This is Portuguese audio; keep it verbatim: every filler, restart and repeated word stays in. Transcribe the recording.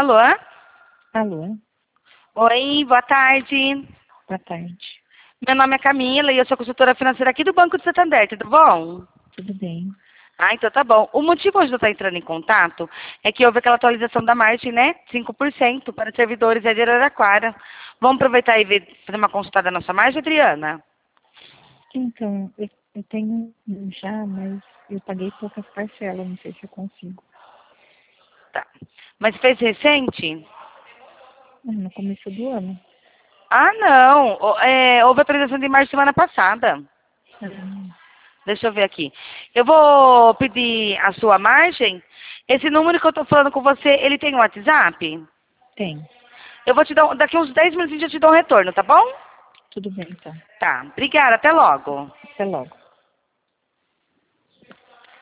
Alô? Alô? Oi, boa tarde. Boa tarde. Meu nome é Camila e eu sou consultora financeira aqui do Banco do Santander, tudo bom? Tudo bem? Ah, então tá bom. O motivo hoje de eu estar entrando em contato é que houve aquela atualização da margem, né? cinco por cento para servidores aí de Araraquara. Vamos aproveitar e ver, fazer uma consulta da nossa margem, Adriana? Então, eu, eu tenho um já, mas eu paguei poucas parcelas, não sei se eu consigo. Tá. Mas fez recente? Ah, no começo do ano. Ah, não. O- é, houve atualização de margem semana passada. Ah, Deixa eu ver aqui. Eu vou pedir a sua margem. Esse número que eu tô falando com você, ele tem um WhatsApp? tem. Eu vou te dar, um- daqui uns dez minutinhos eu te dou um retorno, tá bom? Tudo bem, então. Tá. Obrigada. Até logo. Até logo.